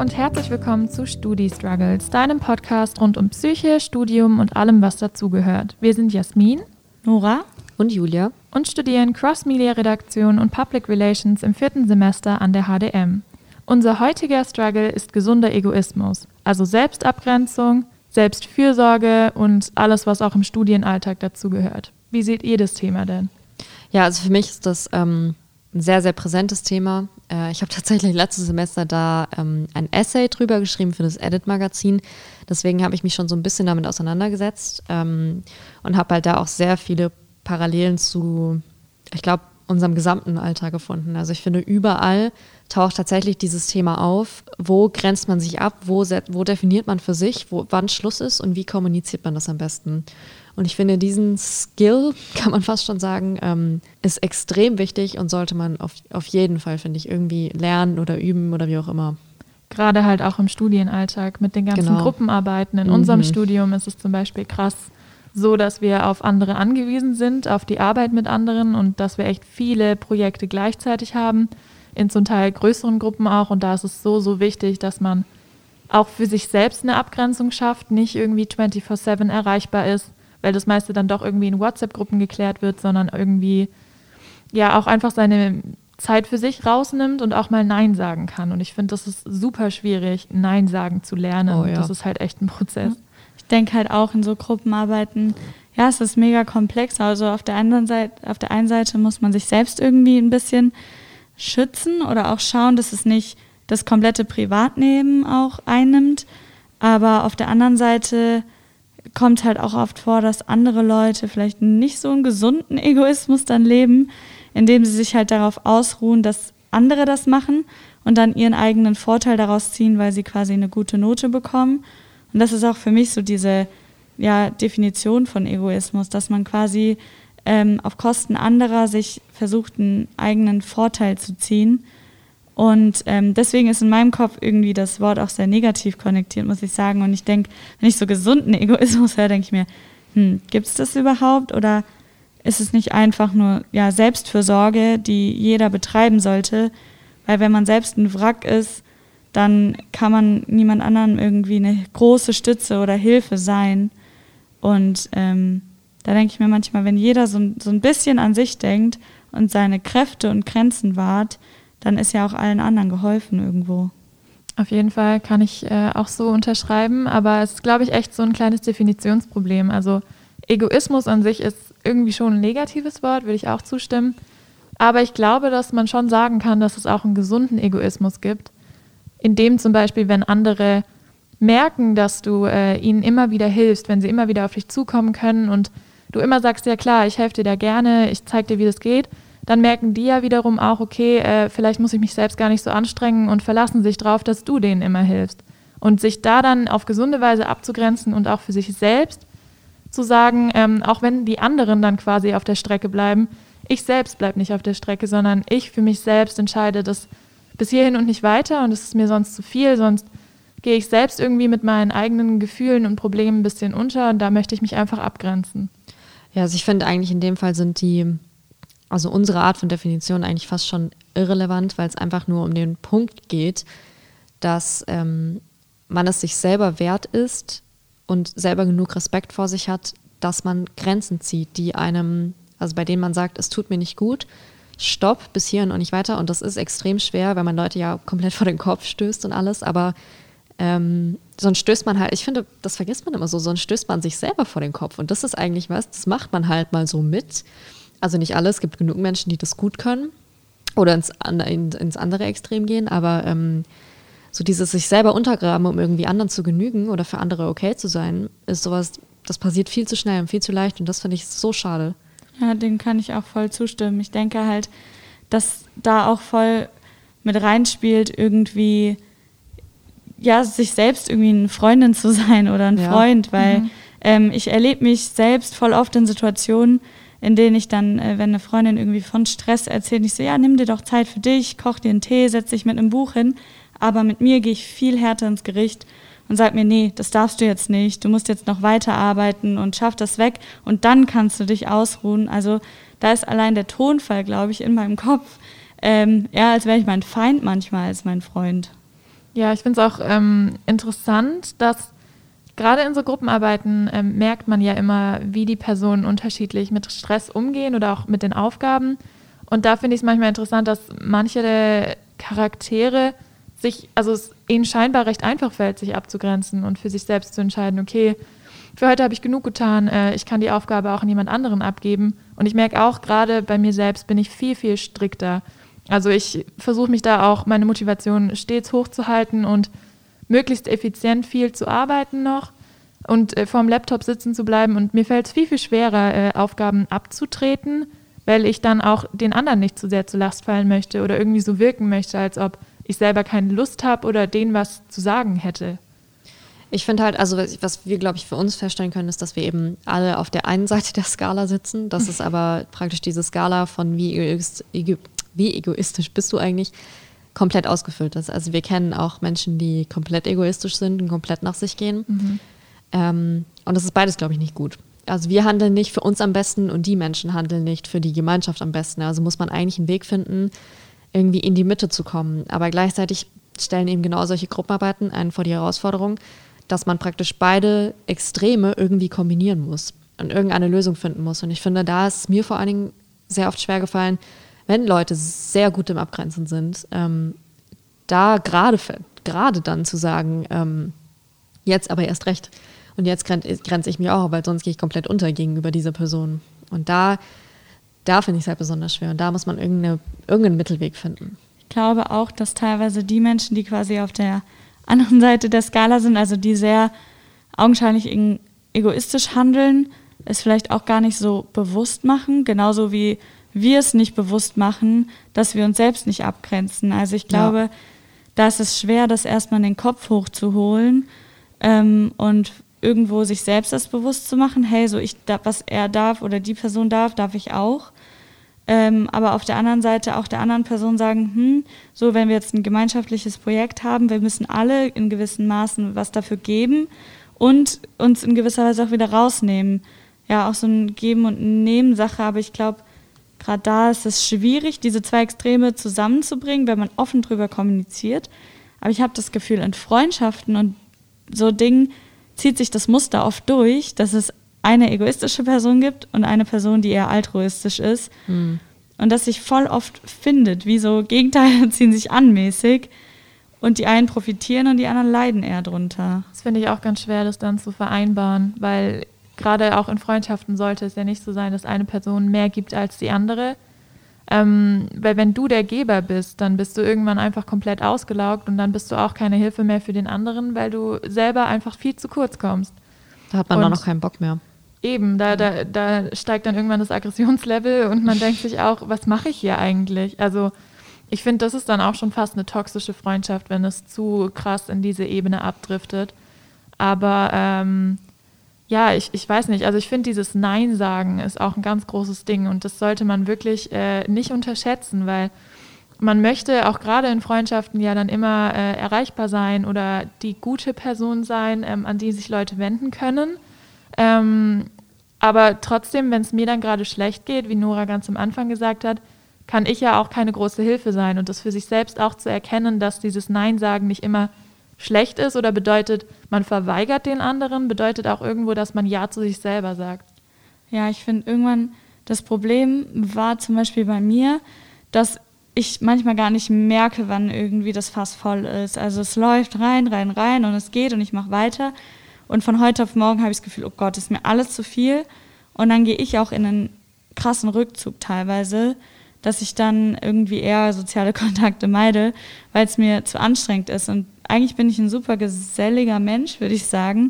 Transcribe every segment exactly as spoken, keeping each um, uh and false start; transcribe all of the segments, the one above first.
und herzlich willkommen zu Studi Struggles, deinem Podcast rund um Psyche, Studium und allem, was dazugehört. Wir sind Jasmin, Nora und Julia und studieren Cross-Media-Redaktion und Public Relations im vierten Semester an der H D M. Unser heutiger Struggle ist gesunder Egoismus, also Selbstabgrenzung, Selbstfürsorge und alles, was auch im Studienalltag dazugehört. Wie seht ihr das Thema denn? Ja, also für mich ist das ähm, ein sehr, sehr präsentes Thema. Äh, ich habe tatsächlich letztes Semester da ähm, ein Essay drüber geschrieben für das Edit-Magazin. Deswegen habe ich mich schon so ein bisschen damit auseinandergesetzt ähm, und habe halt da auch sehr viele Parallelen zu, ich glaube, unserem gesamten Alltag gefunden. Also ich finde, überall taucht tatsächlich dieses Thema auf. Wo grenzt man sich ab? Wo, set, wo definiert man für sich, wo, wann Schluss ist und wie kommuniziert man das am besten? Und ich finde, diesen Skill, kann man fast schon sagen, ähm, ist extrem wichtig und sollte man auf, auf jeden Fall, finde ich, irgendwie lernen oder üben oder wie auch immer. Gerade halt auch im Studienalltag mit den ganzen Genau. Gruppenarbeiten. In Mhm. unserem Studium ist es zum Beispiel krass so, dass wir auf andere angewiesen sind, auf die Arbeit mit anderen und dass wir echt viele Projekte gleichzeitig haben, in zum Teil größeren Gruppen auch. Und da ist es so, so wichtig, dass man auch für sich selbst eine Abgrenzung schafft, nicht irgendwie vierundzwanzig sieben erreichbar ist, weil das meiste dann doch irgendwie in WhatsApp-Gruppen geklärt wird, sondern irgendwie ja auch einfach seine Zeit für sich rausnimmt und auch mal Nein sagen kann. Und ich finde, das ist super schwierig, Nein sagen zu lernen. Oh, ja. Das ist halt echt ein Prozess. Ich denke halt auch in so Gruppenarbeiten, ja, es ist mega komplex. Also auf der anderen Seite, auf der einen Seite muss man sich selbst irgendwie ein bisschen schützen oder auch schauen, dass es nicht das komplette Privatleben auch einnimmt. Aber auf der anderen Seite kommt halt auch oft vor, dass andere Leute vielleicht nicht so einen gesunden Egoismus dann leben, indem sie sich halt darauf ausruhen, dass andere das machen und dann ihren eigenen Vorteil daraus ziehen, weil sie quasi eine gute Note bekommen. Und das ist auch für mich so diese ja, Definition von Egoismus, dass man quasi ähm, auf Kosten anderer sich versucht, einen eigenen Vorteil zu ziehen. Und ähm, deswegen ist in meinem Kopf irgendwie das Wort auch sehr negativ konnotiert, muss ich sagen. Und ich denke, wenn ich so gesunden Egoismus höre, denke ich mir, hm, gibt es das überhaupt? Oder ist es nicht einfach nur ja, Selbstfürsorge, die jeder betreiben sollte? Weil wenn man selbst ein Wrack ist, dann kann man niemand anderem irgendwie eine große Stütze oder Hilfe sein. Und ähm, da denke ich mir manchmal, wenn jeder so, so ein bisschen an sich denkt und seine Kräfte und Grenzen wahrt, dann ist ja auch allen anderen geholfen irgendwo. Auf jeden Fall kann ich äh, auch so unterschreiben, aber es ist, glaube ich, echt so ein kleines Definitionsproblem. Also Egoismus an sich ist irgendwie schon ein negatives Wort, würde ich auch zustimmen. Aber ich glaube, dass man schon sagen kann, dass es auch einen gesunden Egoismus gibt, in dem zum Beispiel, wenn andere merken, dass du äh, ihnen immer wieder hilfst, wenn sie immer wieder auf dich zukommen können und du immer sagst, ja klar, ich helfe dir da gerne, ich zeige dir, wie das geht, dann merken die ja wiederum auch, okay, äh, vielleicht muss ich mich selbst gar nicht so anstrengen und verlassen sich drauf, dass du denen immer hilfst. Und sich da dann auf gesunde Weise abzugrenzen und auch für sich selbst zu sagen, ähm, auch wenn die anderen dann quasi auf der Strecke bleiben, ich selbst bleibe nicht auf der Strecke, sondern ich für mich selbst entscheide, dass bis hierhin und nicht weiter und es ist mir sonst zu viel, sonst gehe ich selbst irgendwie mit meinen eigenen Gefühlen und Problemen ein bisschen unter und da möchte ich mich einfach abgrenzen. Ja, also ich finde eigentlich in dem Fall sind die, also unsere Art von Definition eigentlich fast schon irrelevant, weil es einfach nur um den Punkt geht, dass ähm, man es sich selber wert ist und selber genug Respekt vor sich hat, dass man Grenzen zieht, die einem, also bei denen man sagt, es tut mir nicht gut, Stopp, bis hierhin und nicht weiter. Und das ist extrem schwer, weil man Leute ja komplett vor den Kopf stößt und alles. Aber ähm, sonst stößt man halt, ich finde, das vergisst man immer so, sonst stößt man sich selber vor den Kopf. Und das ist eigentlich was, das macht man halt mal so mit. Also nicht alle, es gibt genug Menschen, die das gut können oder ins, ins andere Extrem gehen. Aber ähm, so dieses sich selber untergraben, um irgendwie anderen zu genügen oder für andere okay zu sein, ist sowas, das passiert viel zu schnell und viel zu leicht. Und das finde ich so schade. Ja, dem kann ich auch voll zustimmen. Ich denke halt, dass da auch voll mit reinspielt, irgendwie, ja, sich selbst irgendwie eine Freundin zu sein oder ein ja. Freund, weil Mhm. ähm, ich erlebe mich selbst voll oft in Situationen, in denen ich dann, äh, wenn eine Freundin irgendwie von Stress erzählt, ich so, ja, nimm dir doch Zeit für dich, koch dir einen Tee, setz dich mit einem Buch hin, aber mit mir gehe ich viel härter ins Gericht und sag mir, nee, das darfst du jetzt nicht, du musst jetzt noch weiterarbeiten und schaff das weg und dann kannst du dich ausruhen. Also da ist allein der Tonfall, glaube ich, in meinem Kopf, ähm, eher als wäre ich mein Feind manchmal als mein Freund. Ja, ich finde es auch ähm, interessant, dass gerade in so Gruppenarbeiten ähm, merkt man ja immer, wie die Personen unterschiedlich mit Stress umgehen oder auch mit den Aufgaben. Und da finde ich es manchmal interessant, dass manche der Charaktere sich, also es ihnen scheinbar recht einfach fällt, sich abzugrenzen und für sich selbst zu entscheiden, okay, für heute habe ich genug getan, äh, ich kann die Aufgabe auch an jemand anderen abgeben. Und ich merke auch, gerade bei mir selbst bin ich viel, viel strikter. Also ich versuche mich da auch, meine Motivation stets hochzuhalten und möglichst effizient viel zu arbeiten noch und äh, vorm Laptop sitzen zu bleiben. Und mir fällt es viel, viel schwerer, äh, Aufgaben abzutreten, weil ich dann auch den anderen nicht zu sehr zur Last fallen möchte oder irgendwie so wirken möchte, als ob ich selber keine Lust habe oder denen was zu sagen hätte. Ich finde halt, also was wir, glaube ich, für uns feststellen können, ist, dass wir eben alle auf der einen Seite der Skala sitzen. Das ist aber praktisch diese Skala von wie, egoist, ego, wie egoistisch bist du eigentlich, komplett ausgefüllt ist. Also wir kennen auch Menschen, die komplett egoistisch sind und komplett nach sich gehen. Mhm. Ähm, und das ist beides, glaube ich, nicht gut. Also wir handeln nicht für uns am besten und die Menschen handeln nicht für die Gemeinschaft am besten. Also muss man eigentlich einen Weg finden, irgendwie in die Mitte zu kommen. Aber gleichzeitig stellen eben genau solche Gruppenarbeiten einen vor die Herausforderung, dass man praktisch beide Extreme irgendwie kombinieren muss und irgendeine Lösung finden muss. Und ich finde, da ist es mir vor allen Dingen sehr oft schwer gefallen, wenn Leute sehr gut im Abgrenzen sind, ähm, da gerade gerade dann zu sagen, ähm, jetzt aber erst recht. Und jetzt grenze grenz ich mich auch, weil sonst gehe ich komplett unter gegenüber dieser Person. Und da, da finde ich es halt besonders schwer. Und da muss man irgendeine, irgendeinen Mittelweg finden. Ich glaube auch, dass teilweise die Menschen, die quasi auf der anderen Seite der Skala sind, also die sehr augenscheinlich egoistisch handeln, es vielleicht auch gar nicht so bewusst machen, genauso wie wir es nicht bewusst machen, dass wir uns selbst nicht abgrenzen. Also ich glaube, ja. da ist es schwer, das erstmal in den Kopf hochzuholen ähm, und irgendwo sich selbst das bewusst zu machen, hey, so ich, was er darf oder die Person darf, darf ich auch. Ähm, aber auf der anderen Seite auch der anderen Person sagen, hm, so wenn wir jetzt ein gemeinschaftliches Projekt haben, wir müssen alle in gewissen Maßen was dafür geben und uns in gewisser Weise auch wieder rausnehmen. Ja, auch so ein Geben- und Nehmen-Sache, aber ich glaube, gerade da ist es schwierig, diese zwei Extreme zusammenzubringen, wenn man offen drüber kommuniziert. Aber ich habe das Gefühl, in Freundschaften und so Dingen zieht sich das Muster oft durch, dass es eine egoistische Person gibt und eine Person, die eher altruistisch ist. Mhm. Und das sich voll oft findet, wie so Gegenteile ziehen sich an mäßig und die einen profitieren und die anderen leiden eher drunter. Das finde ich auch ganz schwer, das dann zu vereinbaren, weil gerade auch in Freundschaften sollte es ja nicht so sein, dass eine Person mehr gibt als die andere. Ähm, weil wenn du der Geber bist, dann bist du irgendwann einfach komplett ausgelaugt und dann bist du auch keine Hilfe mehr für den anderen, weil du selber einfach viel zu kurz kommst. Da hat man auch noch keinen Bock mehr. Eben, da, da, da steigt dann irgendwann das Aggressionslevel und man denkt sich auch, was mache ich hier eigentlich? Also ich finde, das ist dann auch schon fast eine toxische Freundschaft, wenn es zu krass in diese Ebene abdriftet. Aber ähm, ja, ich, ich weiß nicht, also ich finde, dieses Nein sagen ist auch ein ganz großes Ding und das sollte man wirklich äh, nicht unterschätzen, weil man möchte auch gerade in Freundschaften ja dann immer äh, erreichbar sein oder die gute Person sein, ähm, an die sich Leute wenden können. Ähm, aber trotzdem, wenn es mir dann gerade schlecht geht, wie Nora ganz am Anfang gesagt hat, kann ich ja auch keine große Hilfe sein und das für sich selbst auch zu erkennen, dass dieses Nein sagen nicht immer schlecht ist oder bedeutet, man verweigert den anderen, bedeutet auch irgendwo, dass man Ja zu sich selber sagt. Ja, ich finde irgendwann, das Problem war zum Beispiel bei mir, dass ich manchmal gar nicht merke, wann irgendwie das Fass voll ist. Also es läuft rein, rein, rein und es geht und ich mache weiter. Und von heute auf morgen habe ich das Gefühl, oh Gott, ist mir alles zu viel. Und dann gehe ich auch in einen krassen Rückzug teilweise, dass ich dann irgendwie eher soziale Kontakte meide, weil es mir zu anstrengend ist. Und eigentlich bin ich ein super geselliger Mensch, würde ich sagen.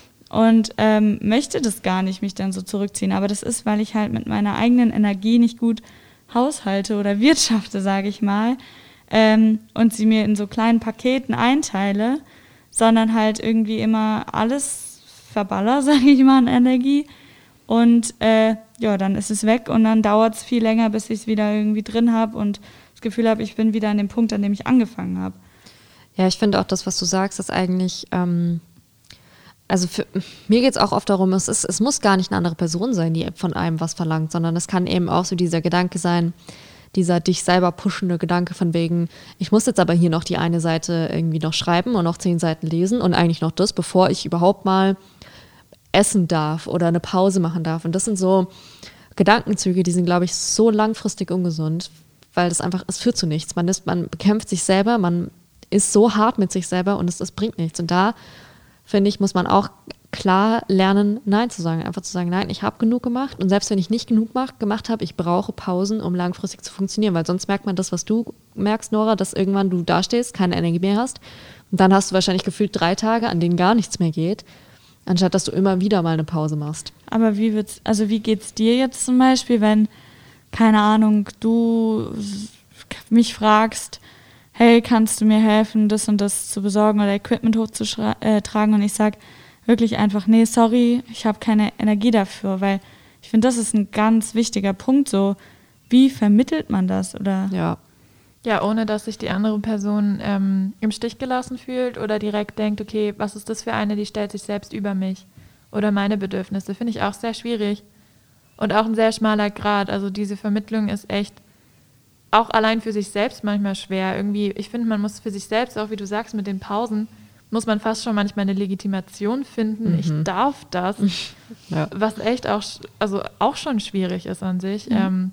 Und ähm, möchte das gar nicht, mich dann so zurückziehen. Aber das ist, weil ich halt mit meiner eigenen Energie nicht gut haushalte oder wirtschafte, sage ich mal. Ähm, und sie mir in so kleinen Paketen einteile, sondern halt irgendwie immer alles verballer, sage ich mal, an Energie. Und äh, ja, dann ist es weg und dann dauert es viel länger, bis ich es wieder irgendwie drin habe und das Gefühl habe, ich bin wieder an dem Punkt, an dem ich angefangen habe. Ja, ich finde auch das, was du sagst, ist eigentlich, ähm, also für, mir geht es auch oft darum, es, ist, es muss gar nicht eine andere Person sein, die von einem was verlangt, sondern es kann eben auch so dieser Gedanke sein, dieser dich selber pushende Gedanke von wegen, ich muss jetzt aber hier noch die eine Seite irgendwie noch schreiben und noch zehn Seiten lesen und eigentlich noch das, bevor ich überhaupt mal essen darf oder eine Pause machen darf. Und das sind so Gedankenzüge, die sind, glaube ich, so langfristig ungesund, weil das einfach, es führt zu nichts. Man ist, man bekämpft sich selber, man ist so hart mit sich selber und es, es bringt nichts. Und da, finde ich, muss man auch klar lernen, Nein zu sagen. Einfach zu sagen, nein, ich habe genug gemacht und selbst wenn ich nicht genug mach, gemacht habe, ich brauche Pausen, um langfristig zu funktionieren, weil sonst merkt man das, was du merkst, Nora, dass irgendwann du dastehst, keine Energie mehr hast und dann hast du wahrscheinlich gefühlt drei Tage, an denen gar nichts mehr geht, anstatt dass du immer wieder mal eine Pause machst. Aber wie wird's, also wie geht's dir jetzt zum Beispiel, wenn, keine Ahnung, du mich fragst, hey, kannst du mir helfen, das und das zu besorgen oder Equipment hochzutragen und ich sage wirklich einfach, nee, sorry, ich habe keine Energie dafür, weil ich finde, das ist ein ganz wichtiger Punkt, so, wie vermittelt man das, oder? Ja. Ja, ohne dass sich die andere Person ähm, im Stich gelassen fühlt oder direkt denkt, okay, was ist das für eine, die stellt sich selbst über mich oder meine Bedürfnisse, finde ich auch sehr schwierig und auch ein sehr schmaler Grat, also diese Vermittlung ist echt auch allein für sich selbst manchmal schwer, irgendwie, ich finde, man muss für sich selbst, auch wie du sagst, mit den Pausen, muss man fast schon manchmal eine Legitimation finden, mhm. ich darf das, ja. was echt auch, also auch schon schwierig ist an sich. Mhm. Ähm,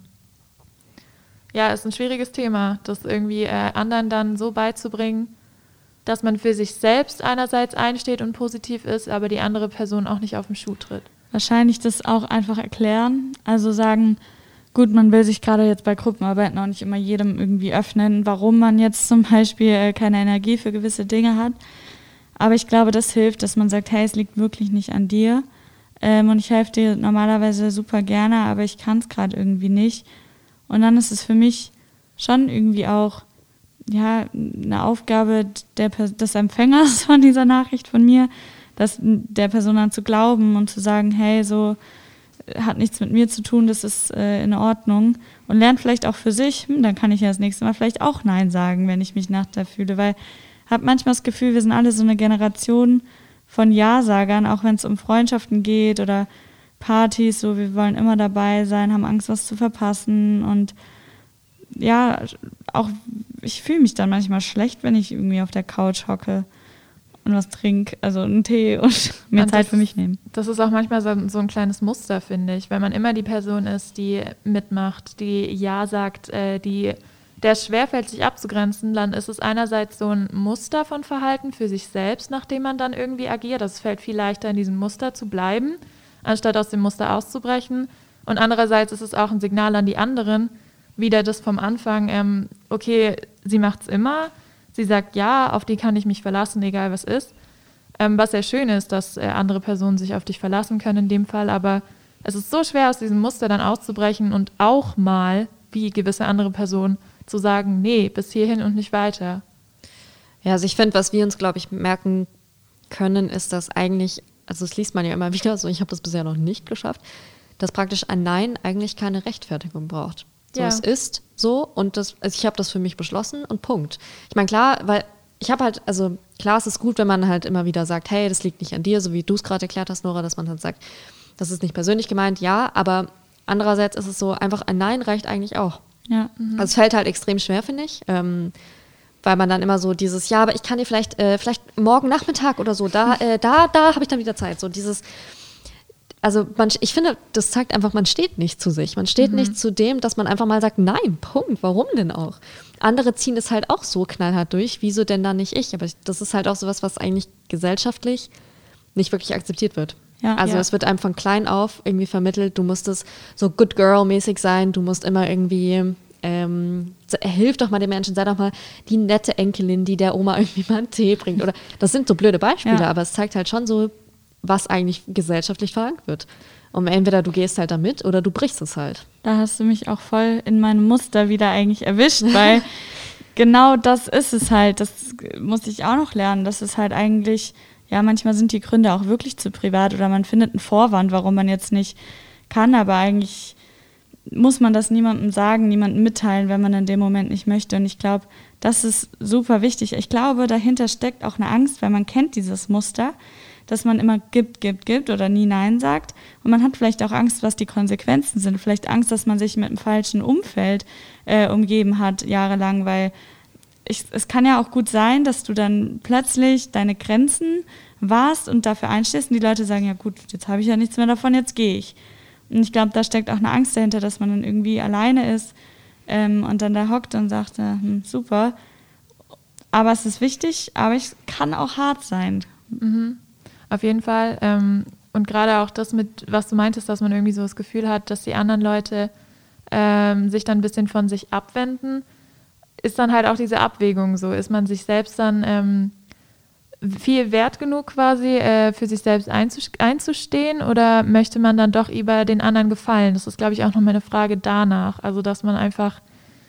ja, ist ein schwieriges Thema, das irgendwie äh, anderen dann so beizubringen, dass man für sich selbst einerseits einsteht und positiv ist, aber die andere Person auch nicht auf den Schuh tritt. Wahrscheinlich das auch einfach erklären, also sagen, gut, man will sich gerade jetzt bei Gruppenarbeiten auch nicht immer jedem irgendwie öffnen, warum man jetzt zum Beispiel äh, keine Energie für gewisse Dinge hat. Aber ich glaube, das hilft, dass man sagt, hey, es liegt wirklich nicht an dir ähm, und ich helfe dir normalerweise super gerne, aber ich kann es gerade irgendwie nicht. Und dann ist es für mich schon irgendwie auch ja, eine Aufgabe der, des Empfängers von dieser Nachricht von mir, das der Person dann zu glauben und zu sagen, hey, so hat nichts mit mir zu tun, das ist äh, in Ordnung. Und lernt vielleicht auch für sich, hm, dann kann ich ja das nächste Mal vielleicht auch Nein sagen, wenn ich mich nachts fühle, weil habe manchmal das Gefühl, wir sind alle so eine Generation von Ja-Sagern, auch wenn es um Freundschaften geht oder Partys, so wir wollen immer dabei sein, haben Angst, was zu verpassen und ja, auch ich fühle mich dann manchmal schlecht, wenn ich irgendwie auf der Couch hocke und was trinke, also einen Tee und mir und Zeit das, für mich nehmen. Das ist auch manchmal so, so ein kleines Muster, finde ich, wenn man immer die Person ist, die mitmacht, die Ja sagt, äh, die der es schwerfällt, sich abzugrenzen, dann ist es einerseits so ein Muster von Verhalten für sich selbst, nachdem man dann irgendwie agiert. Es fällt viel leichter, in diesem Muster zu bleiben, anstatt aus dem Muster auszubrechen. Und andererseits ist es auch ein Signal an die anderen, wieder das vom Anfang, ähm, okay, sie macht es immer, sie sagt ja, auf die kann ich mich verlassen, egal was ist. Ähm, was sehr schön ist, dass äh, andere Personen sich auf dich verlassen können in dem Fall, aber es ist so schwer, aus diesem Muster dann auszubrechen und auch mal, wie gewisse andere Personen, zu sagen, nee, bis hierhin und nicht weiter. Ja, also ich finde, was wir uns, glaube ich, merken können, ist, dass eigentlich, also das liest man ja immer wieder, so ich habe das bisher noch nicht geschafft, dass praktisch ein Nein eigentlich keine Rechtfertigung braucht. So, ja. Es ist so und das, also ich habe das für mich beschlossen und Punkt. Ich meine, klar, weil ich habe halt, also klar, es ist gut, wenn man halt immer wieder sagt, hey, das liegt nicht an dir, so wie du es gerade erklärt hast, Nora, dass man halt sagt, das ist nicht persönlich gemeint, ja, aber andererseits ist es so, einfach ein Nein reicht eigentlich auch. Ja. Mhm. Also es fällt halt extrem schwer, finde ich, ähm, weil man dann immer so dieses, ja, aber ich kann dir vielleicht, äh, vielleicht morgen Nachmittag oder so, da, äh, da, da habe ich dann wieder Zeit, so dieses, also man, ich finde, das zeigt einfach, man steht nicht zu sich, man steht mhm. nicht zu dem, dass man einfach mal sagt, nein, Punkt, warum denn auch? Andere ziehen es halt auch so knallhart durch, wieso denn dann nicht ich? Aber das ist halt auch sowas, was eigentlich gesellschaftlich nicht wirklich akzeptiert wird. Ja, also ja. Es wird einem von klein auf irgendwie vermittelt, du musst es so Good Girl-mäßig sein, du musst immer irgendwie, ähm, hilf doch mal den Menschen, sei doch mal die nette Enkelin, die der Oma irgendwie mal einen Tee bringt. Oder das sind so blöde Beispiele, ja. aber es zeigt halt schon so, was eigentlich gesellschaftlich verlangt wird. Und entweder du gehst halt damit oder du brichst es halt. Da hast du mich auch voll in meinem Muster wieder eigentlich erwischt, weil genau das ist es halt, das muss ich auch noch lernen, das ist halt eigentlich... Ja, manchmal sind die Gründe auch wirklich zu privat oder man findet einen Vorwand, warum man jetzt nicht kann, aber eigentlich muss man das niemandem sagen, niemandem mitteilen, wenn man in dem Moment nicht möchte. Und ich glaube, das ist super wichtig. Ich glaube, dahinter steckt auch eine Angst, weil man kennt dieses Muster, dass man immer gibt, gibt, gibt oder nie Nein sagt. Und man hat vielleicht auch Angst, was die Konsequenzen sind. Vielleicht Angst, dass man sich mit einem falschen Umfeld äh, umgeben hat, jahrelang, weil ich, es kann ja auch gut sein, dass du dann plötzlich deine Grenzen wahrst und dafür einstehst und die Leute sagen, ja gut, jetzt habe ich ja nichts mehr davon, jetzt gehe ich. Und ich glaube, da steckt auch eine Angst dahinter, dass man dann irgendwie alleine ist ähm, und dann da hockt und sagt, hm, super. Aber es ist wichtig, aber es kann auch hart sein. Mhm. Auf jeden Fall. Ähm, und gerade auch das mit, was du meintest, dass man irgendwie so das Gefühl hat, dass die anderen Leute ähm, sich dann ein bisschen von sich abwenden, ist dann halt auch diese Abwägung so. Ist man sich selbst dann ähm, viel wert genug quasi, äh, für sich selbst einzustehen oder möchte man dann doch über den anderen gefallen? Das ist, glaube ich, auch nochmal eine Frage danach. Also, dass man einfach,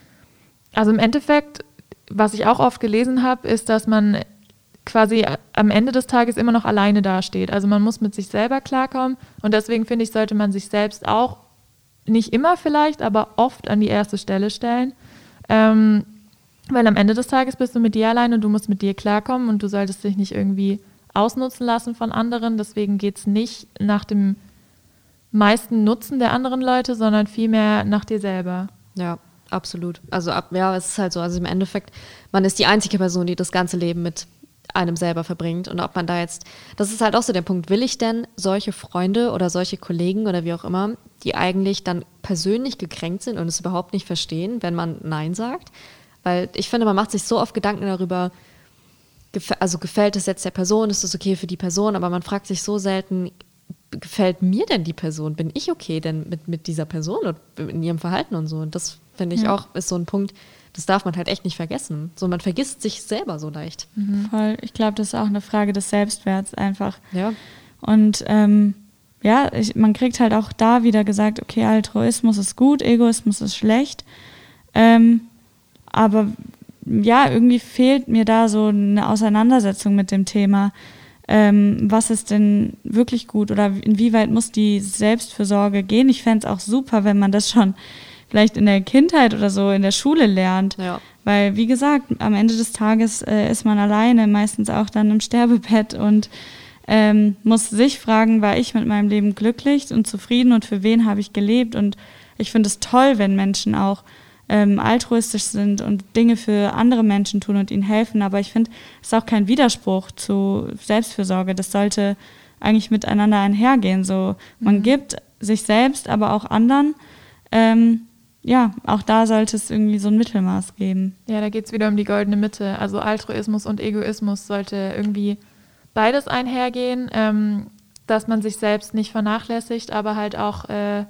also im Endeffekt, was ich auch oft gelesen habe, ist, dass man quasi am Ende des Tages immer noch alleine dasteht. Also man muss mit sich selber klarkommen und deswegen finde ich, sollte man sich selbst auch nicht immer vielleicht, aber oft an die erste Stelle stellen. Ähm, Weil am Ende des Tages bist du mit dir allein und du musst mit dir klarkommen und du solltest dich nicht irgendwie ausnutzen lassen von anderen. Deswegen geht es nicht nach dem meisten Nutzen der anderen Leute, sondern vielmehr nach dir selber. Ja, absolut. Also ab, ja, es ist halt so, also im Endeffekt, man ist die einzige Person, die das ganze Leben mit einem selber verbringt und ob man da jetzt, das ist halt auch so der Punkt, will ich denn solche Freunde oder solche Kollegen oder wie auch immer, die eigentlich dann persönlich gekränkt sind und es überhaupt nicht verstehen, wenn man Nein sagt? Weil ich finde, man macht sich so oft Gedanken darüber, also gefällt es jetzt der Person, ist es okay für die Person, aber man fragt sich so selten, gefällt mir denn die Person? Bin ich okay denn mit, mit dieser Person und in ihrem Verhalten und so? Und das finde ich ja. auch, ist so ein Punkt, das darf man halt echt nicht vergessen. So, man vergisst sich selber so leicht. Mhm. Voll. Ich glaube, das ist auch eine Frage des Selbstwerts einfach. Ja. Und ähm, ja, ich, man kriegt halt auch da wieder gesagt, okay, Altruismus ist gut, Egoismus ist schlecht. Ähm, aber ja, irgendwie fehlt mir da so eine Auseinandersetzung mit dem Thema. Ähm, was ist denn wirklich gut oder inwieweit muss die Selbstfürsorge gehen? Ich fände es auch super, wenn man das schon vielleicht in der Kindheit oder so in der Schule lernt. Ja. Weil, wie gesagt, am Ende des Tages äh, ist man alleine, meistens auch dann im Sterbebett und ähm, muss sich fragen, war ich mit meinem Leben glücklich und zufrieden und für wen habe ich gelebt? Und ich finde es toll, wenn Menschen auch ähm, altruistisch sind und Dinge für andere Menschen tun und ihnen helfen. Aber ich finde, es ist auch kein Widerspruch zu Selbstfürsorge. Das sollte eigentlich miteinander einhergehen. So, man mhm. gibt sich selbst, aber auch anderen. Ähm, ja, auch da sollte es irgendwie so ein Mittelmaß geben. Ja, da geht es wieder um die goldene Mitte. Also Altruismus und Egoismus sollte irgendwie beides einhergehen, ähm, dass man sich selbst nicht vernachlässigt, aber halt auch äh,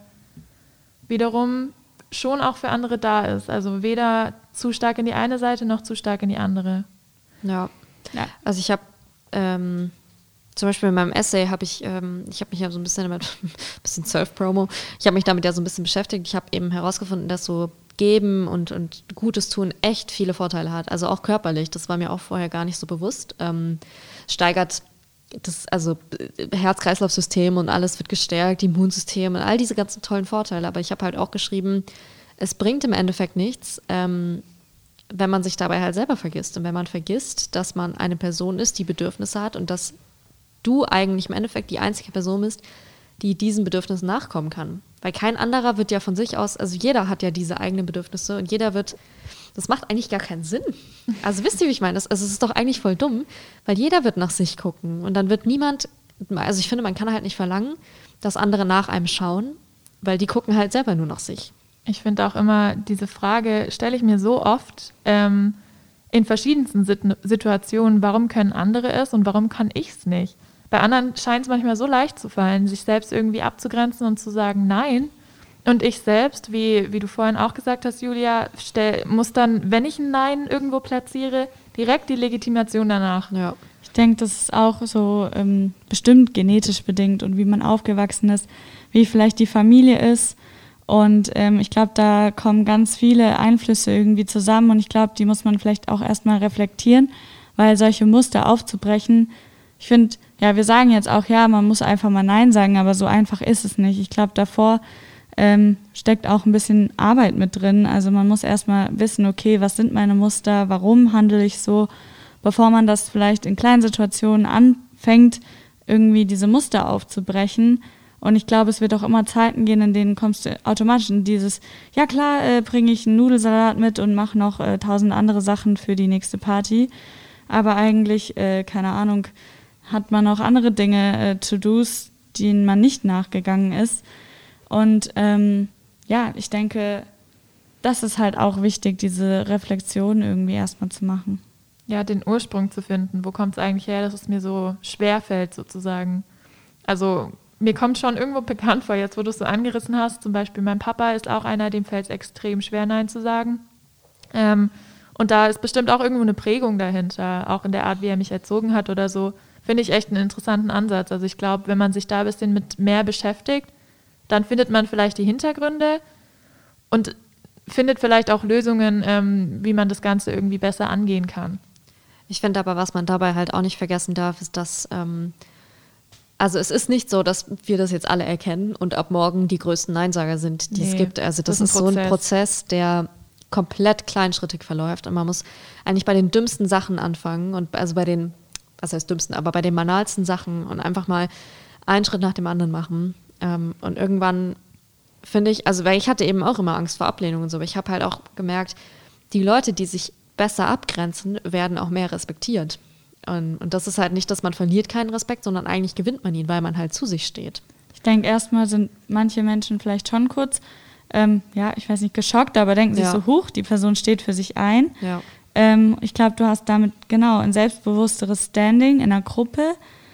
wiederum schon auch für andere da ist. Also weder zu stark in die eine Seite noch zu stark in die andere. Ja, ja. Also ich habe ähm, zum Beispiel in meinem Essay habe ich, ähm, ich habe mich ja so ein bisschen damit, ein bisschen Self-Promo, ich habe mich damit ja so ein bisschen beschäftigt. Ich habe eben herausgefunden, dass so Geben und, und Gutes tun echt viele Vorteile hat. Also auch körperlich, das war mir auch vorher gar nicht so bewusst. Ähm, steigert das, also Herz-Kreislauf-System und alles wird gestärkt, Immunsystem und all diese ganzen tollen Vorteile. Aber ich habe halt auch geschrieben, es bringt im Endeffekt nichts, ähm, wenn man sich dabei halt selber vergisst. Und wenn man vergisst, dass man eine Person ist, die Bedürfnisse hat und dass du eigentlich im Endeffekt die einzige Person bist, die diesen Bedürfnissen nachkommen kann. Weil kein anderer wird ja von sich aus, also jeder hat ja diese eigenen Bedürfnisse und jeder wird, das macht eigentlich gar keinen Sinn. Also wisst ihr, wie ich meine? Das, also es ist doch eigentlich voll dumm, weil jeder wird nach sich gucken und dann wird niemand, also ich finde, man kann halt nicht verlangen, dass andere nach einem schauen, weil die gucken halt selber nur nach sich. Ich finde auch immer, diese Frage stelle ich mir so oft ähm, in verschiedensten Sit- Situationen, warum können andere es und warum kann ich es nicht? Bei anderen scheint es manchmal so leicht zu fallen, sich selbst irgendwie abzugrenzen und zu sagen, nein. Und ich selbst, wie, wie du vorhin auch gesagt hast, Julia, stell, muss dann, wenn ich ein Nein irgendwo platziere, direkt die Legitimation danach. Ja. Ich denke, das ist auch so ähm, bestimmt genetisch bedingt und wie man aufgewachsen ist, wie vielleicht die Familie ist. Und ähm, ich glaube, da kommen ganz viele Einflüsse irgendwie zusammen und ich glaube, die muss man vielleicht auch erstmal reflektieren, weil solche Muster aufzubrechen, ich finde, ja, wir sagen jetzt auch, ja, man muss einfach mal Nein sagen, aber so einfach ist es nicht. Ich glaube, davor ähm, steckt auch ein bisschen Arbeit mit drin. Also man muss erstmal wissen, okay, was sind meine Muster, warum handle ich so, bevor man das vielleicht in kleinen Situationen anfängt, irgendwie diese Muster aufzubrechen. Und ich glaube, es wird auch immer Zeiten gehen, in denen kommst du automatisch in dieses, ja klar, äh, bringe ich einen Nudelsalat mit und mache noch äh, tausend andere Sachen für die nächste Party. Aber eigentlich, äh, keine Ahnung, hat man auch andere Dinge, äh, To-Dos, denen man nicht nachgegangen ist. Und ähm, ja, ich denke, das ist halt auch wichtig, diese Reflexion irgendwie erstmal zu machen. Ja, den Ursprung zu finden. Wo kommt es eigentlich her, dass es mir so schwer fällt, sozusagen? Also mir kommt schon irgendwo bekannt vor, jetzt wo du es so angerissen hast, zum Beispiel mein Papa ist auch einer, dem fällt es extrem schwer, Nein zu sagen. Ähm, und da ist bestimmt auch irgendwo eine Prägung dahinter, auch in der Art, wie er mich erzogen hat oder so. Finde ich echt einen interessanten Ansatz. Also ich glaube, wenn man sich da ein bisschen mit mehr beschäftigt, dann findet man vielleicht die Hintergründe und findet vielleicht auch Lösungen, ähm, wie man das Ganze irgendwie besser angehen kann. Ich finde aber, was man dabei halt auch nicht vergessen darf, ist, dass ähm, also es ist nicht so, dass wir das jetzt alle erkennen und ab morgen die größten Neinsager sind, die nee, es gibt. Also das, das ist, ist so ein Prozess, der komplett kleinschrittig verläuft und man muss eigentlich bei den dümmsten Sachen anfangen und also bei den, was heißt dümmsten, aber bei den banalsten Sachen und einfach mal einen Schritt nach dem anderen machen. Ähm, und irgendwann finde ich, also weil ich hatte eben auch immer Angst vor Ablehnung und so, aber ich habe halt auch gemerkt, die Leute, die sich besser abgrenzen, werden auch mehr respektiert. Und, und das ist halt nicht, dass man verliert keinen Respekt, sondern eigentlich gewinnt man ihn, weil man halt zu sich steht. Ich denke, erstmal sind manche Menschen vielleicht schon kurz, ähm, ja, ich weiß nicht, geschockt, aber denken ja. sich so, huch, die Person steht für sich ein. Ja. Ähm, ich glaube, du hast damit genau ein selbstbewussteres Standing in einer Gruppe.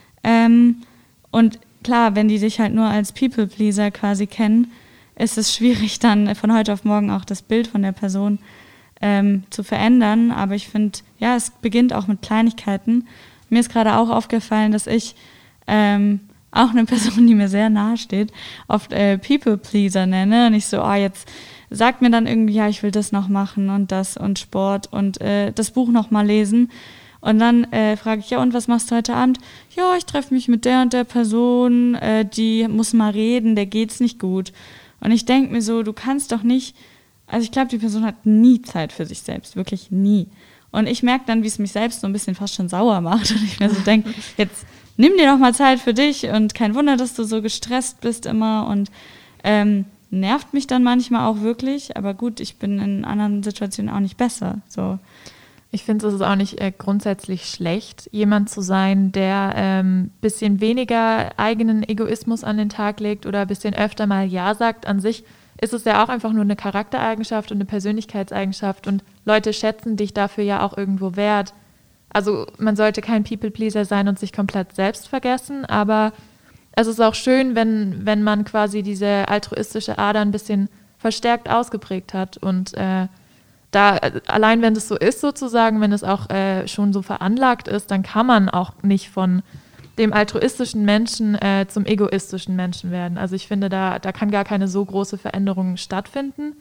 Ähm, und klar, wenn die dich halt nur als People-Pleaser quasi kennen, ist es schwierig, dann von heute auf morgen auch das Bild von der Person ähm, zu verändern. Aber ich finde, ja, es beginnt auch mit Kleinigkeiten. Mir ist gerade auch aufgefallen, dass ich ähm, auch eine Person, die mir sehr nahe steht, oft äh, People-Pleaser nenne. Und ich so, ah, jetzt sagt mir dann irgendwie, ja, ich will das noch machen und das und Sport und äh, das Buch noch mal lesen. Und dann äh, frage ich, ja, und was machst du heute Abend? Ja, ich treffe mich mit der und der Person, äh, die muss mal reden, der geht's nicht gut. Und ich denke mir so, du kannst doch nicht, also ich glaube, die Person hat nie Zeit für sich selbst, wirklich nie. Und ich merke dann, wie es mich selbst so ein bisschen fast schon sauer macht. Und ich mir so denke, jetzt nimm dir doch mal Zeit für dich und kein Wunder, dass du so gestresst bist immer und ähm, nervt mich dann manchmal auch wirklich. Aber gut, ich bin in anderen Situationen auch nicht besser, so. Ich finde, es ist auch nicht äh, grundsätzlich schlecht, jemand zu sein, der ein ähm, bisschen weniger eigenen Egoismus an den Tag legt oder ein bisschen öfter mal Ja sagt. An sich ist es ja auch einfach nur eine Charaktereigenschaft und eine Persönlichkeitseigenschaft und Leute schätzen dich dafür ja auch irgendwo wert. Also man sollte kein People-Pleaser sein und sich komplett selbst vergessen, aber es ist auch schön, wenn, wenn man quasi diese altruistische Ader ein bisschen verstärkt ausgeprägt hat und äh, Da, allein wenn es so ist sozusagen, wenn es auch äh, schon so veranlagt ist, dann kann man auch nicht von dem altruistischen Menschen äh, zum egoistischen Menschen werden. Also ich finde, da, da kann gar keine so große Veränderung stattfinden.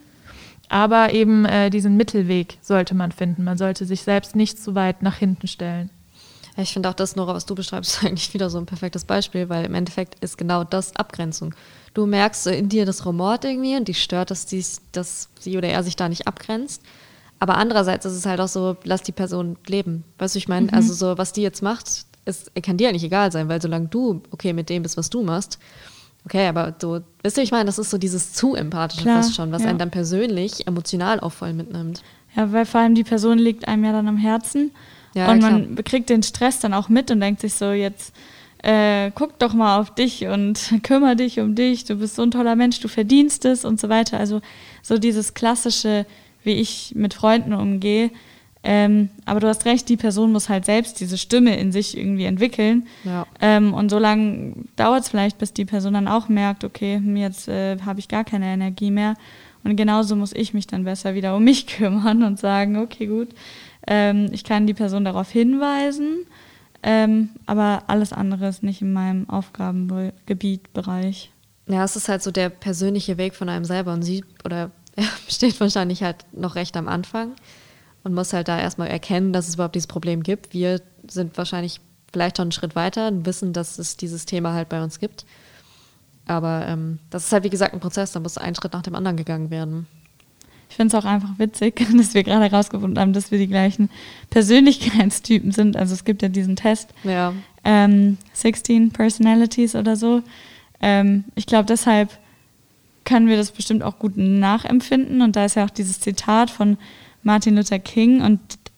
Aber eben äh, diesen Mittelweg sollte man finden. Man sollte sich selbst nicht zu weit nach hinten stellen. Ich finde auch das, Nora, was du beschreibst, eigentlich wieder so ein perfektes Beispiel, weil im Endeffekt ist genau das Abgrenzung. Du merkst in dir das Rumort irgendwie und dich stört, dass, dies, dass sie oder er sich da nicht abgrenzt. Aber andererseits ist es halt auch so, lass die Person leben. Weißt du, ich meine, mhm. also so, was die jetzt macht, ist, kann dir eigentlich egal sein, weil solange du okay mit dem bist, was du machst, okay, aber so, wisst ihr, ich meine, das ist so dieses zu empathische Klar, fast schon, was ja. einen dann persönlich emotional auch voll mitnimmt. Ja, weil vor allem die Person liegt einem ja dann am Herzen ja, und klar. man kriegt den Stress dann auch mit und denkt sich so, jetzt äh, guck doch mal auf dich und kümmere dich um dich, du bist so ein toller Mensch, du verdienst es und so weiter. Also so dieses klassische, wie ich mit Freunden umgehe. Ähm, aber du hast recht, die Person muss halt selbst diese Stimme in sich irgendwie entwickeln. Ja. Ähm, und so lange dauert es vielleicht, bis die Person dann auch merkt, okay, jetzt äh, habe ich gar keine Energie mehr. Und genauso muss ich mich dann besser wieder um mich kümmern und sagen, okay, gut, ähm, ich kann die Person darauf hinweisen, ähm, aber alles andere ist nicht in meinem Aufgabengebiet, Bereich. Ja, es ist halt so der persönliche Weg von einem selber und sie oder er steht wahrscheinlich halt noch recht am Anfang und muss halt da erstmal erkennen, dass es überhaupt dieses Problem gibt. Wir sind wahrscheinlich vielleicht schon einen Schritt weiter und wissen, dass es dieses Thema halt bei uns gibt. Aber ähm, das ist halt, wie gesagt, ein Prozess, da muss ein Schritt nach dem anderen gegangen werden. Ich finde es auch einfach witzig, dass wir gerade herausgefunden haben, dass wir die gleichen Persönlichkeitstypen sind. Also es gibt ja diesen Test, Ja. ähm, sechzehn Personalities oder so. Ähm, ich glaube, deshalb können wir das bestimmt auch gut nachempfinden. Und da ist ja auch dieses Zitat von Martin Luther King, und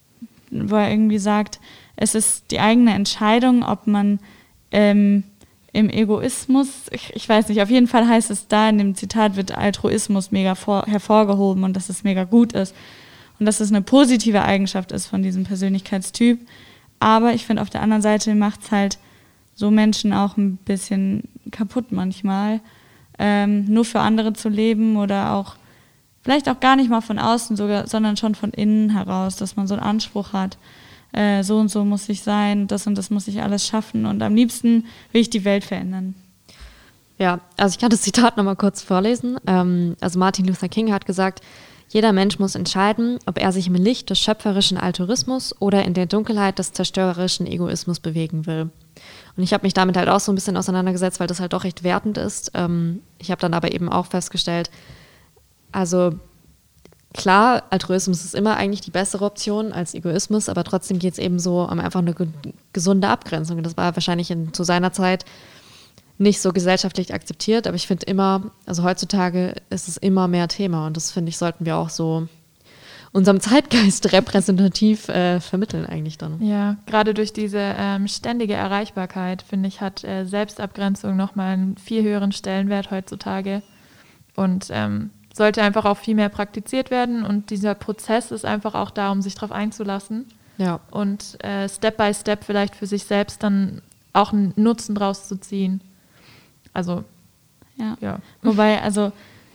wo er irgendwie sagt, es ist die eigene Entscheidung, ob man ähm, im Egoismus, ich, ich weiß nicht, auf jeden Fall heißt es da, in dem Zitat wird Altruismus mega vor, hervorgehoben und dass es mega gut ist und dass es eine positive Eigenschaft ist von diesem Persönlichkeitstyp. Aber ich finde, auf der anderen Seite macht es halt so Menschen auch ein bisschen kaputt manchmal, ähm, nur für andere zu leben oder auch vielleicht auch gar nicht mal von außen sogar, sondern schon von innen heraus, dass man so einen Anspruch hat, äh, so und so muss ich sein, das und das muss ich alles schaffen und am liebsten will ich die Welt verändern. Ja, also ich kann das Zitat nochmal kurz vorlesen. Ähm, also Martin Luther King hat gesagt, jeder Mensch muss entscheiden, ob er sich im Licht des schöpferischen Altruismus oder in der Dunkelheit des zerstörerischen Egoismus bewegen will. Und ich habe mich damit halt auch so ein bisschen auseinandergesetzt, weil das halt doch recht wertend ist. Ähm, ich habe dann aber eben auch festgestellt, also klar, Altruismus ist immer eigentlich die bessere Option als Egoismus, aber trotzdem geht es eben so um einfach eine ge- gesunde Abgrenzung. Das war wahrscheinlich in, zu seiner Zeit nicht so gesellschaftlich akzeptiert, aber ich finde immer, also heutzutage ist es immer mehr Thema und das finde ich, sollten wir auch so unserem Zeitgeist repräsentativ äh, vermitteln eigentlich dann. Ja, gerade durch diese ähm, ständige Erreichbarkeit, finde ich, hat äh, Selbstabgrenzung nochmal einen viel höheren Stellenwert heutzutage und ähm, sollte einfach auch viel mehr praktiziert werden und dieser Prozess ist einfach auch da, um sich darauf einzulassen Ja. und äh, Step by Step vielleicht für sich selbst dann auch einen Nutzen draus zu ziehen. Also, Ja. ja. Wobei, also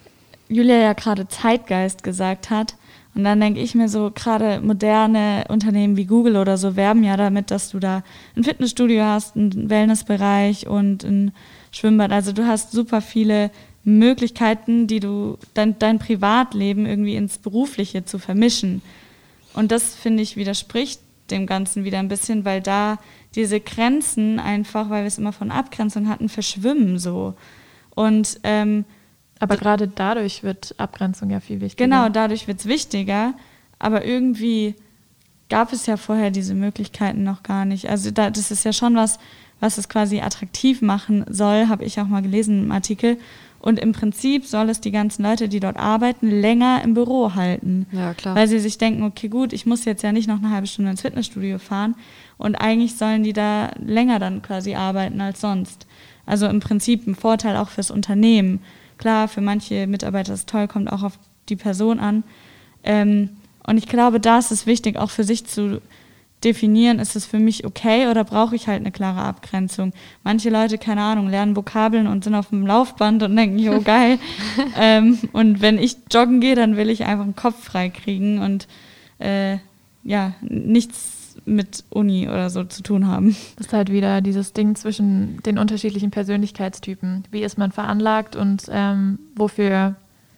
Julia ja gerade Zeitgeist gesagt hat und dann denke ich mir so, gerade moderne Unternehmen wie Google oder so werben ja damit, dass du da ein Fitnessstudio hast, einen Wellnessbereich und ein Schwimmbad. Also du hast super viele Möglichkeiten, die du dein, dein Privatleben irgendwie ins Berufliche zu vermischen. Und das, finde ich, widerspricht dem Ganzen wieder ein bisschen, weil da diese Grenzen einfach, weil wir es immer von Abgrenzung hatten, verschwimmen so. Und ähm, Aber gerade dadurch wird Abgrenzung ja viel wichtiger. genau, dadurch wird es wichtiger, aber irgendwie gab es ja vorher diese Möglichkeiten noch gar nicht. Also da, das ist ja schon was, was es quasi attraktiv machen soll, habe ich auch mal gelesen im Artikel. Und im Prinzip soll es die ganzen Leute, die dort arbeiten, länger im Büro halten. Ja, klar. Weil sie sich denken, okay, gut, ich muss jetzt ja nicht noch eine halbe Stunde ins Fitnessstudio fahren. Und eigentlich sollen die da länger dann quasi arbeiten als sonst. Also im Prinzip ein Vorteil auch fürs Unternehmen. Klar, für manche Mitarbeiter ist es toll, kommt auch auf die Person an. Ähm, und ich glaube, da ist es wichtig, auch für sich zu definieren, ist es für mich okay oder brauche ich halt eine klare Abgrenzung. Manche Leute, keine Ahnung, lernen Vokabeln und sind auf dem Laufband und denken, jo, geil. ähm, und wenn ich joggen gehe, dann will ich einfach den Kopf frei kriegen und äh, ja, nichts mit Uni oder so zu tun haben. Das ist halt wieder dieses Ding zwischen den unterschiedlichen Persönlichkeitstypen. Wie ist man veranlagt und ähm, wofür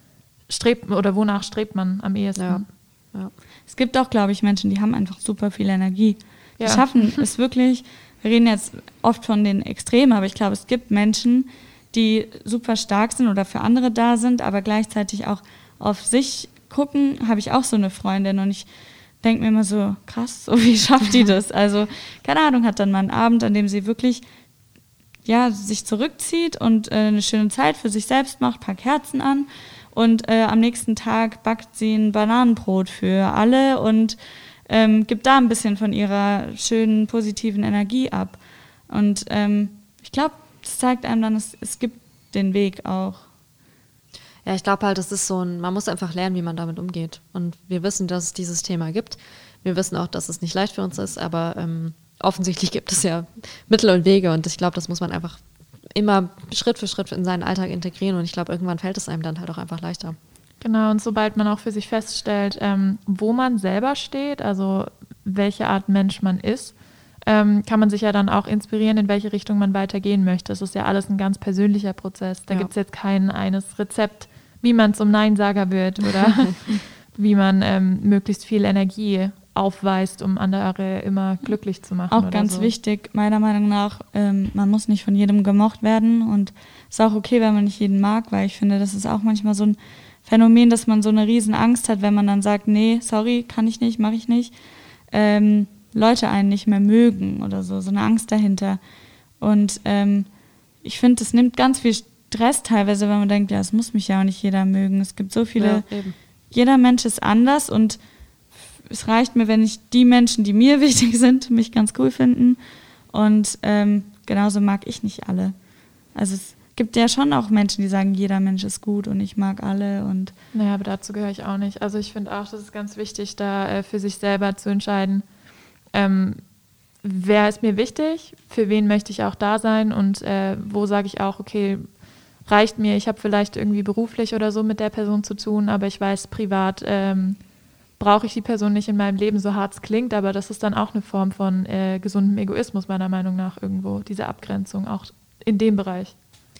strebt oder wonach strebt man am ehesten? Ja. Ja. Es gibt auch, glaube ich, Menschen, die haben einfach super viel Energie. Die Ja. schaffen es wirklich, wir reden jetzt oft von den Extremen, aber ich glaube, es gibt Menschen, die super stark sind oder für andere da sind, aber gleichzeitig auch auf sich gucken, habe ich auch so eine Freundin und ich denke mir immer so, krass, so wie schafft die das? Also, keine Ahnung, hat dann mal einen Abend, an dem sie wirklich ja, sich zurückzieht und äh, eine schöne Zeit für sich selbst macht, ein paar Kerzen an. Und äh, am nächsten Tag backt sie ein Bananenbrot für alle und ähm, gibt da ein bisschen von ihrer schönen, positiven Energie ab. Und ähm, ich glaube, das zeigt einem dann, es, es gibt den Weg auch. Ja, ich glaube halt, es ist so ein, man muss einfach lernen, wie man damit umgeht. Und wir wissen, dass es dieses Thema gibt. Wir wissen auch, dass es nicht leicht für uns ist, aber ähm, offensichtlich gibt es ja Mittel und Wege und ich glaube, das muss man einfach immer Schritt für Schritt in seinen Alltag integrieren und ich glaube, irgendwann fällt es einem dann halt auch einfach leichter. Genau, und sobald man auch für sich feststellt, ähm, wo man selber steht, also welche Art Mensch man ist, ähm, kann man sich ja dann auch inspirieren, in welche Richtung man weitergehen möchte. Das ist ja alles ein ganz persönlicher Prozess. Da Ja. gibt es jetzt kein eines Rezept, wie man zum Neinsager wird oder wie man ähm, möglichst viel Energie aufweist, um andere immer glücklich zu machen. Auch oder ganz so. wichtig, meiner Meinung nach, ähm, man muss nicht von jedem gemocht werden und es ist auch okay, wenn man nicht jeden mag, weil ich finde, das ist auch manchmal so ein Phänomen, dass man so eine riesen Angst hat, wenn man dann sagt, nee, sorry, kann ich nicht, mache ich nicht, ähm, Leute einen nicht mehr mögen oder so, so eine Angst dahinter. Und ähm, ich finde, das nimmt ganz viel Stress teilweise, wenn man denkt, ja, es muss mich ja auch nicht jeder mögen. Es gibt so viele, ja, jeder Mensch ist anders und es reicht mir, wenn ich die Menschen, die mir wichtig sind, mich ganz cool finden. Und ähm, genauso mag ich nicht alle. Also es gibt ja schon auch Menschen, die sagen, jeder Mensch ist gut und ich mag alle. Und naja, aber dazu gehöre ich auch nicht. Also ich finde auch, das ist ganz wichtig, da äh, für sich selber zu entscheiden, ähm, wer ist mir wichtig, für wen möchte ich auch da sein und äh, wo sage ich auch, okay, reicht mir, ich habe vielleicht irgendwie beruflich oder so mit der Person zu tun, aber ich weiß, privat ähm, brauche ich die Person nicht in meinem Leben, so hart es klingt, aber das ist dann auch eine Form von äh, gesundem Egoismus, meiner Meinung nach, irgendwo, diese Abgrenzung, auch in dem Bereich.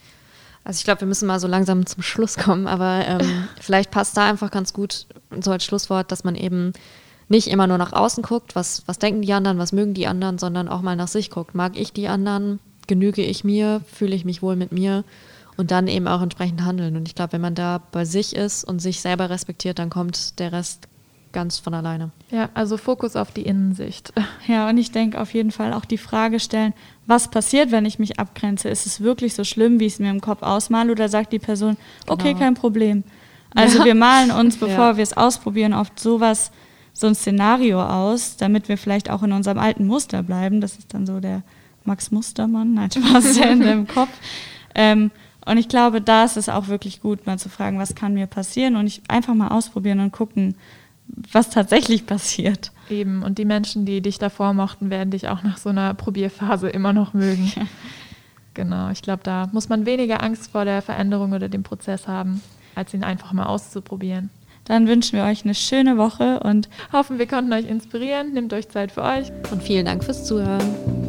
Also ich glaube, wir müssen mal so langsam zum Schluss kommen, aber ähm, vielleicht passt da einfach ganz gut so als Schlusswort, dass man eben nicht immer nur nach außen guckt, was, was denken die anderen, was mögen die anderen, sondern auch mal nach sich guckt. Mag ich die anderen? Genüge ich mir? Fühle ich mich wohl mit mir? Und dann eben auch entsprechend handeln. Und ich glaube, wenn man da bei sich ist und sich selber respektiert, dann kommt der Rest ganz von alleine. Ja, also Fokus auf die Innensicht. Ja, und ich denke auf jeden Fall auch die Frage stellen, was passiert, wenn ich mich abgrenze? Ist es wirklich so schlimm, wie ich es mir im Kopf ausmale? Oder sagt die Person, okay, genau, kein Problem. Also ja, wir malen uns, bevor ja. wir es ausprobieren, oft sowas, so ein Szenario aus, damit wir vielleicht auch in unserem alten Muster bleiben. Das ist dann so der Max Mustermann, nein, Spaß in dem Kopf. Ähm, und ich glaube, da ist es auch wirklich gut, mal zu fragen, was kann mir passieren? Und ich einfach mal ausprobieren und gucken, was tatsächlich passiert. Eben, und die Menschen, die dich davor mochten, werden dich auch nach so einer Probierphase immer noch mögen. Ja. Genau, ich glaube, da muss man weniger Angst vor der Veränderung oder dem Prozess haben, als ihn einfach mal auszuprobieren. Dann wünschen wir euch eine schöne Woche und hoffen, wir konnten euch inspirieren. Nehmt euch Zeit für euch. Und vielen Dank fürs Zuhören.